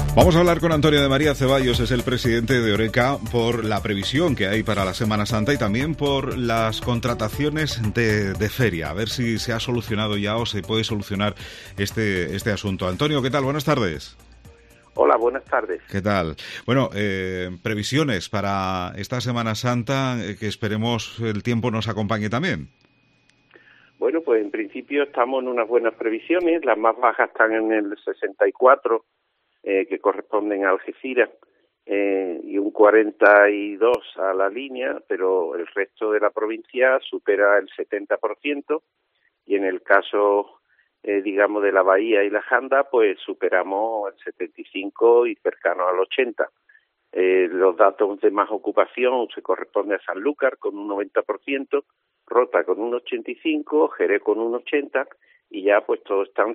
Vamos a hablar con Antonio de María Ceballos, es el presidente de Horeca, por la previsión que hay para la Semana Santa y también por las contrataciones de feria. A ver si se ha solucionado ya o se puede solucionar este asunto. Antonio, ¿qué tal? Buenas tardes. Hola, buenas tardes. ¿Qué tal? Bueno, previsiones para esta Semana Santa, que esperemos el tiempo nos acompañe también. Bueno, pues en principio estamos en unas buenas previsiones. Las más bajas están en el 64, que corresponden a Algeciras, y un 42 a La Línea, pero el resto de la provincia supera el 70%, y en el caso, digamos, de la Bahía y la Janda, pues superamos el 75 y cercano al 80. Los datos de más ocupación se corresponden a Sanlúcar con un 90%, Rota con un 85%, Jerez con un 80%, y ya pues todos están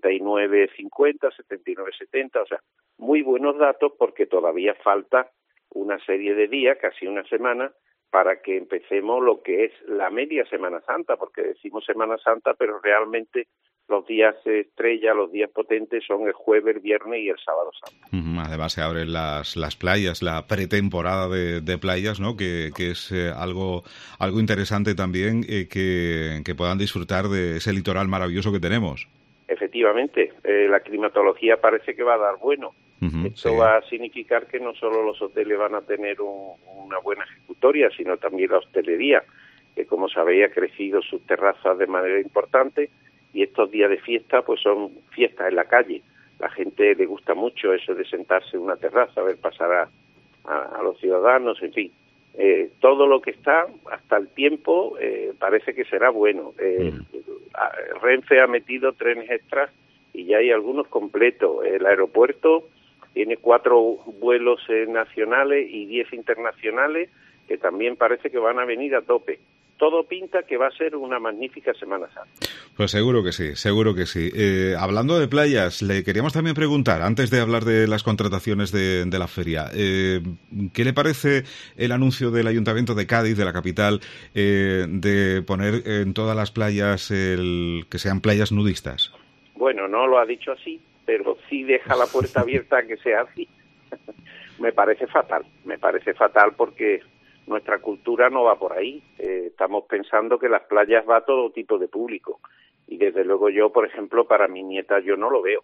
79,50, 79,70, o sea, muy buenos datos porque todavía falta una serie de días, casi una semana, para que empecemos lo que es la media Semana Santa, porque decimos Semana Santa, pero realmente los días estrella, los días potentes son el jueves, el viernes y el sábado santo. Además se abren las playas, la pretemporada de playas, ¿no? Que es algo interesante también, que puedan disfrutar de ese litoral maravilloso que tenemos. Efectivamente, la climatología parece que va a dar bueno. Esto va a significar que no solo los hoteles van a tener una buena ejecutoria, sino también la hostelería, que como sabéis ha crecido sus terrazas de manera importante, y estos días de fiesta pues son fiestas en la calle. La gente le gusta mucho eso de sentarse en una terraza, ver pasar a los ciudadanos, en fin. Todo lo que está, hasta el tiempo, parece que será bueno. Renfe ha metido trenes extras y ya hay algunos completos. El aeropuerto tiene 4 vuelos nacionales y 10 internacionales que también parece que van a venir a tope. Todo pinta que va a ser una magnífica Semana Santa. Pues seguro que sí, seguro que sí. Hablando de playas, le queríamos también preguntar, antes de hablar de las contrataciones de la feria, ¿qué le parece el anuncio del Ayuntamiento de Cádiz, de la capital, de poner en todas las playas que sean playas nudistas? Bueno, no lo ha dicho así, pero sí deja la puerta abierta a que sea así. Me parece fatal porque nuestra cultura no va por ahí. Estamos pensando que las playas va a todo tipo de público. Y desde luego yo, por ejemplo, para mi nieta yo no lo veo.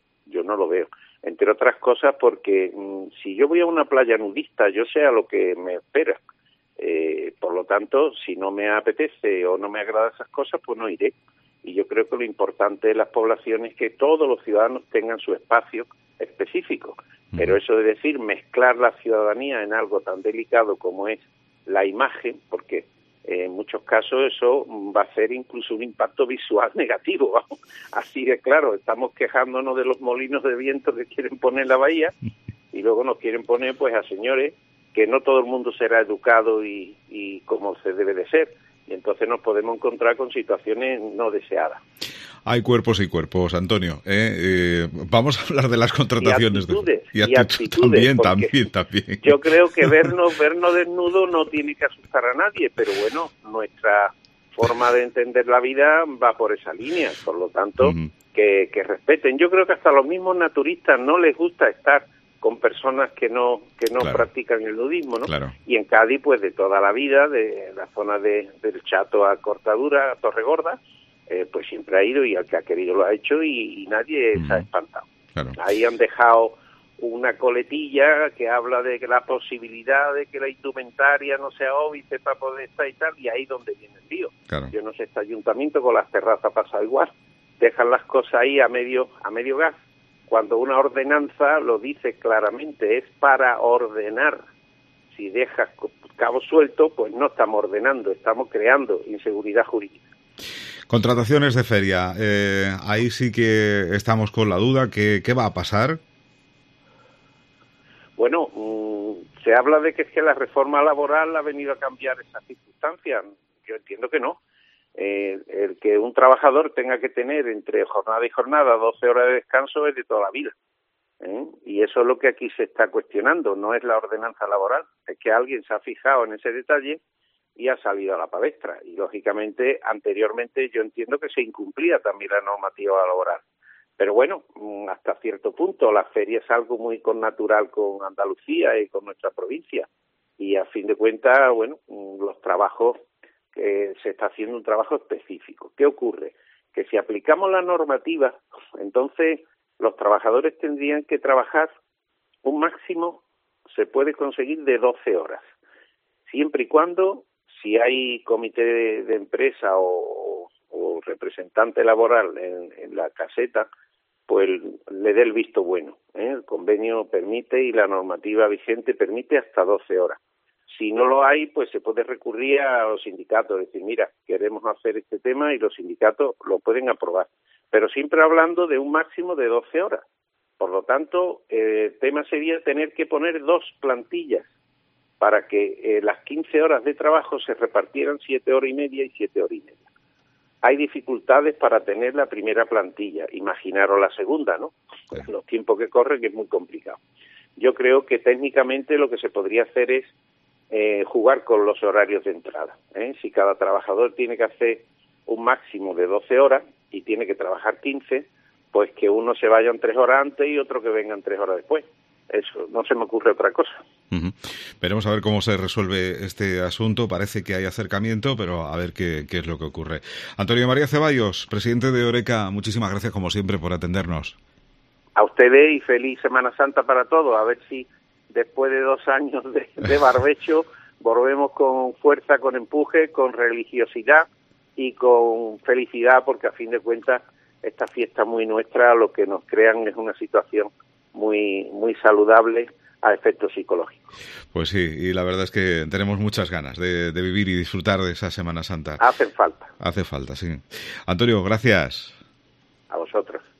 Entre otras cosas porque si yo voy a una playa nudista, yo sé a lo que me espera. Por lo tanto, si no me apetece o no me agradan esas cosas, pues no iré. Y yo creo que lo importante de las poblaciones es que todos los ciudadanos tengan su espacio específico. Pero eso de decir, mezclar la ciudadanía en algo tan delicado como es la imagen, porque en muchos casos eso va a hacer incluso un impacto visual negativo, ¿vamos? Así de claro, estamos quejándonos de los molinos de viento que quieren poner en la bahía y luego nos quieren poner pues a señores que no todo el mundo será educado y como se debe de ser, y entonces nos podemos encontrar con situaciones no deseadas. Hay cuerpos y cuerpos, Antonio. Vamos a hablar de las contrataciones. Y actitudes. También. Yo creo que vernos desnudos no tiene que asustar a nadie, pero bueno, nuestra forma de entender la vida va por esa línea. Por lo tanto, que respeten. Yo creo que hasta los mismos naturistas no les gusta estar con personas que no claro, practican el nudismo, ¿no? Claro. Y en Cádiz, pues de toda la vida, de la zona del Chato a Cortadura, a Torregorda, pues siempre ha ido y el que ha querido lo ha hecho y nadie se ha espantado. Claro. Ahí han dejado una coletilla que habla de que la posibilidad de que la indumentaria no sea óbice para poder estar y tal, y ahí donde viene el lío. Claro. Yo no sé, este ayuntamiento con las terrazas pasa igual, dejan las cosas ahí a medio gas, cuando una ordenanza lo dice claramente, es para ordenar. Si dejas cabo suelto, pues no estamos ordenando, estamos creando inseguridad jurídica. Contrataciones de feria, ahí sí que estamos con la duda, ¿qué va a pasar? Bueno, se habla de que es que la reforma laboral ha venido a cambiar esas circunstancias. Yo entiendo que no. El que un trabajador tenga que tener entre jornada y jornada 12 horas de descanso es de toda la vida. Y eso es lo que aquí se está cuestionando, no es la ordenanza laboral, es que alguien se ha fijado en ese detalle y ha salido a la palestra. Y lógicamente, anteriormente yo entiendo que se incumplía también la normativa laboral. Pero bueno, hasta cierto punto la feria es algo muy connatural con Andalucía y con nuestra provincia. Y a fin de cuentas, bueno, los trabajos, se está haciendo un trabajo específico. ¿Qué ocurre? Que si aplicamos la normativa, entonces los trabajadores tendrían que trabajar un máximo, se puede conseguir de 12 horas, siempre y cuando, si hay comité de empresa o representante laboral en la caseta, pues le dé el visto bueno. El convenio permite y la normativa vigente permite hasta 12 horas. Si no lo hay, pues se puede recurrir a los sindicatos, decir, mira, queremos hacer este tema y los sindicatos lo pueden aprobar, pero siempre hablando de un máximo de 12 horas. Por lo tanto, el tema sería tener que poner 2 plantillas para que las 15 horas de trabajo se repartieran 7 horas y media y 7 horas y media. Hay dificultades para tener la primera plantilla, imaginaros la segunda, ¿no? Los tiempos que corren, que es muy complicado. Yo creo que técnicamente lo que se podría hacer es jugar con los horarios de entrada. Si cada trabajador tiene que hacer un máximo de 12 horas y tiene que trabajar 15, pues que uno se vayan 3 horas antes y otro que vengan 3 horas después. Eso, no se me ocurre otra cosa. Veremos a ver cómo se resuelve este asunto. Parece que hay acercamiento, pero a ver qué es lo que ocurre. Antonio María Ceballos, presidente de Horeca, muchísimas gracias como siempre por atendernos. A ustedes y feliz Semana Santa para todos. A ver si después de 2 años de barbecho volvemos con fuerza, con empuje, con religiosidad y con felicidad, porque a fin de cuentas esta fiesta muy nuestra lo que nos crean es una situación muy saludable a efectos psicológicos. Pues sí, y la verdad es que tenemos muchas ganas de vivir y disfrutar de esa Semana Santa. Hacen falta. Hace falta, sí. Antonio, gracias. A vosotros.